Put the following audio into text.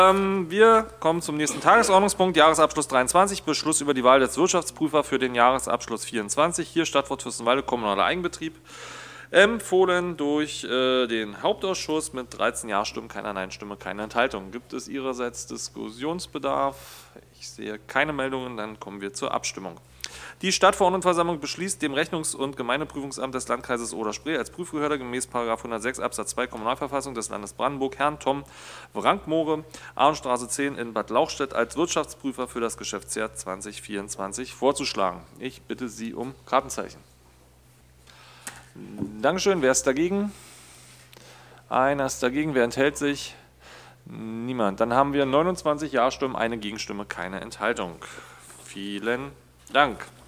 Wir kommen zum nächsten Tagesordnungspunkt, Jahresabschluss 23, Beschluss über die Wahl des Wirtschaftsprüfer für den Jahresabschluss 24. Hier Stadtwort Fürstenwalde, kommunaler Eigenbetrieb. Empfohlen durch den Hauptausschuss mit 13 Ja-Stimmen, keiner Nein-Stimme, keine Enthaltung. Gibt es Ihrerseits Diskussionsbedarf? Ich sehe keine Meldungen, dann kommen wir zur Abstimmung. Die Stadtverordnetenversammlung beschließt, dem Rechnungs- und Gemeindeprüfungsamt des Landkreises Oder-Spree als Prüfbehörde gemäß § 106 Absatz 2 Kommunalverfassung des Landes Brandenburg Herrn Tom Wrankmoore, Ahrenstraße 10 in Bad Lauchstädt als Wirtschaftsprüfer für das Geschäftsjahr 2024 vorzuschlagen. Ich bitte Sie um Kartenzeichen. Dankeschön. Wer ist dagegen? Einer ist dagegen. Wer enthält sich? Niemand. Dann haben wir 29 Ja-Stimmen, eine Gegenstimme, keine Enthaltung. Vielen Dank.